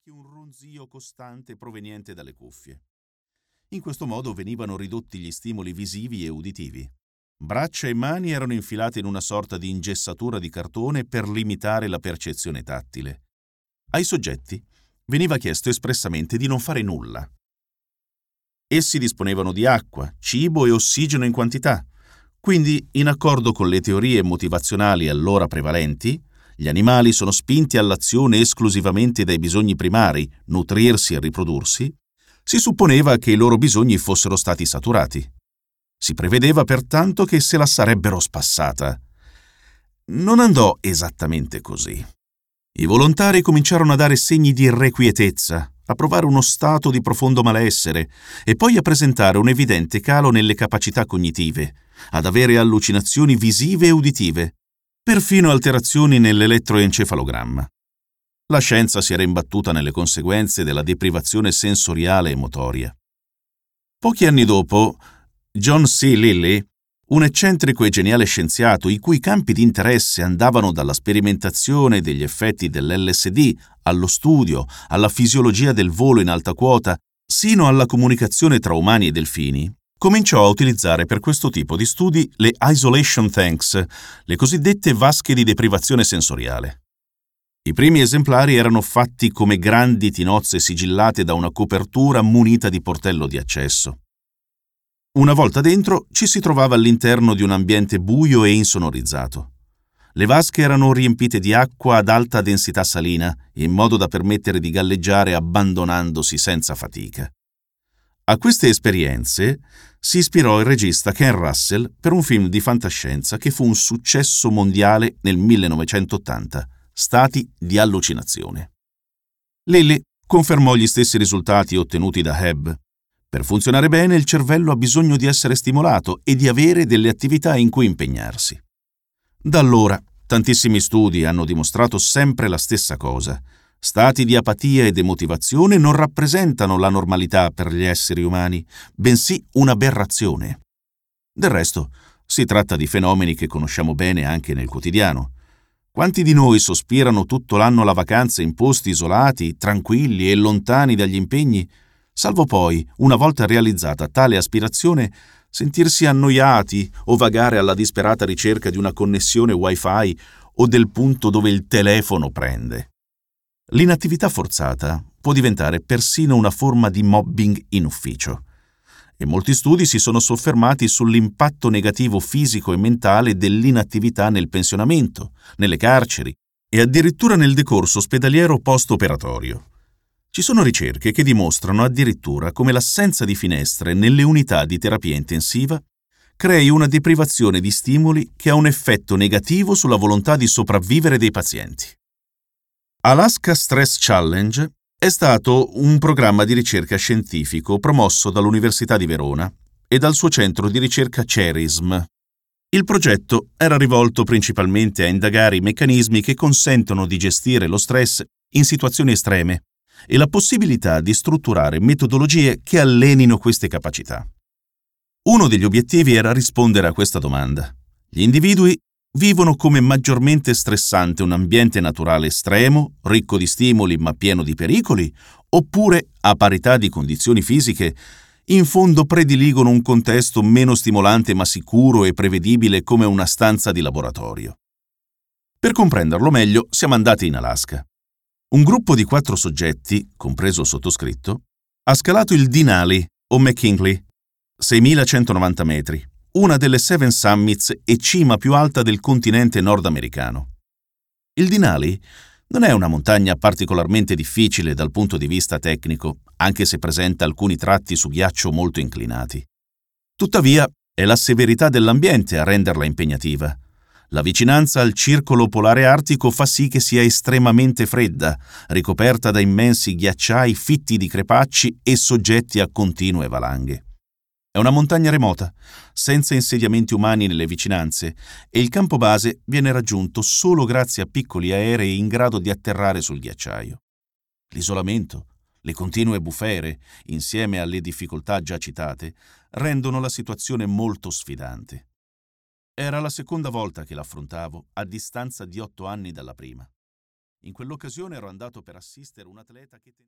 orecchi un ronzio costante proveniente dalle cuffie. In questo modo venivano ridotti gli stimoli visivi e uditivi. Braccia e mani erano infilate in una sorta di ingessatura di cartone per limitare la percezione tattile. Ai soggetti veniva chiesto espressamente di non fare nulla. Essi disponevano di acqua, cibo e ossigeno in quantità, quindi, in accordo con le teorie motivazionali allora prevalenti, gli animali sono spinti all'azione esclusivamente dai bisogni primari, nutrirsi e riprodursi, si supponeva che i loro bisogni fossero stati saturati. Si prevedeva pertanto che se la sarebbero spassata. Non andò esattamente così. I volontari cominciarono a dare segni di irrequietezza, a provare uno stato di profondo malessere e poi a presentare un evidente calo nelle capacità cognitive, ad avere allucinazioni visive e uditive, perfino alterazioni nell'elettroencefalogramma. La scienza si era imbattuta nelle conseguenze della deprivazione sensoriale e motoria. Pochi anni dopo, John C. Lilly, un eccentrico e geniale scienziato i cui campi di interesse andavano dalla sperimentazione degli effetti dell'LSD allo studio, alla fisiologia del volo in alta quota, sino alla comunicazione tra umani e delfini, cominciò a utilizzare per questo tipo di studi le isolation tanks, le cosiddette vasche di deprivazione sensoriale. I primi esemplari erano fatti come grandi tinozze sigillate da una copertura munita di portello di accesso. Una volta dentro ci si trovava all'interno di un ambiente buio e insonorizzato. Le vasche erano riempite di acqua ad alta densità salina, in modo da permettere di galleggiare abbandonandosi senza fatica. A queste esperienze si ispirò il regista Ken Russell per un film di fantascienza che fu un successo mondiale nel 1980, Stati di allucinazione. Lilly confermò gli stessi risultati ottenuti da Hebb. Per funzionare bene, il cervello ha bisogno di essere stimolato e di avere delle attività in cui impegnarsi. Da allora, tantissimi studi hanno dimostrato sempre la stessa cosa. Stati di apatia e demotivazione non rappresentano la normalità per gli esseri umani, bensì un'aberrazione. Del resto, si tratta di fenomeni che conosciamo bene anche nel quotidiano. Quanti di noi sospirano tutto l'anno la vacanza in posti isolati, tranquilli e lontani dagli impegni, salvo poi, una volta realizzata tale aspirazione, sentirsi annoiati o vagare alla disperata ricerca di una connessione Wi-Fi o del punto dove il telefono prende. L'inattività forzata può diventare persino una forma di mobbing in ufficio, e molti studi si sono soffermati sull'impatto negativo fisico e mentale dell'inattività nel pensionamento, nelle carceri e addirittura nel decorso ospedaliero post-operatorio. Ci sono ricerche che dimostrano addirittura come l'assenza di finestre nelle unità di terapia intensiva crei una deprivazione di stimoli che ha un effetto negativo sulla volontà di sopravvivere dei pazienti. Alaska Stress Challenge è stato un programma di ricerca scientifico promosso dall'Università di Verona e dal suo centro di ricerca CERISM. Il progetto era rivolto principalmente a indagare i meccanismi che consentono di gestire lo stress in situazioni estreme e la possibilità di strutturare metodologie che allenino queste capacità. Uno degli obiettivi era rispondere a questa domanda. Gli individui vivono come maggiormente stressante un ambiente naturale estremo, ricco di stimoli ma pieno di pericoli, oppure, a parità di condizioni fisiche, in fondo prediligono un contesto meno stimolante ma sicuro e prevedibile come una stanza di laboratorio. Per comprenderlo meglio, siamo andati in Alaska. Un gruppo di 4 soggetti, compreso il sottoscritto, ha scalato il Denali o McKinley, 6.190 metri, una delle 7 Summits e cima più alta del continente nordamericano. Il Denali non è una montagna particolarmente difficile dal punto di vista tecnico, anche se presenta alcuni tratti su ghiaccio molto inclinati. Tuttavia, è la severità dell'ambiente a renderla impegnativa. La vicinanza al circolo polare artico fa sì che sia estremamente fredda, ricoperta da immensi ghiacciai fitti di crepacci e soggetti a continue valanghe. È una montagna remota, senza insediamenti umani nelle vicinanze, e il campo base viene raggiunto solo grazie a piccoli aerei in grado di atterrare sul ghiacciaio. L'isolamento, le continue bufere, insieme alle difficoltà già citate, rendono la situazione molto sfidante. Era la seconda volta che l'affrontavo, a distanza di 8 anni dalla prima. In quell'occasione ero andato per assistere un atleta che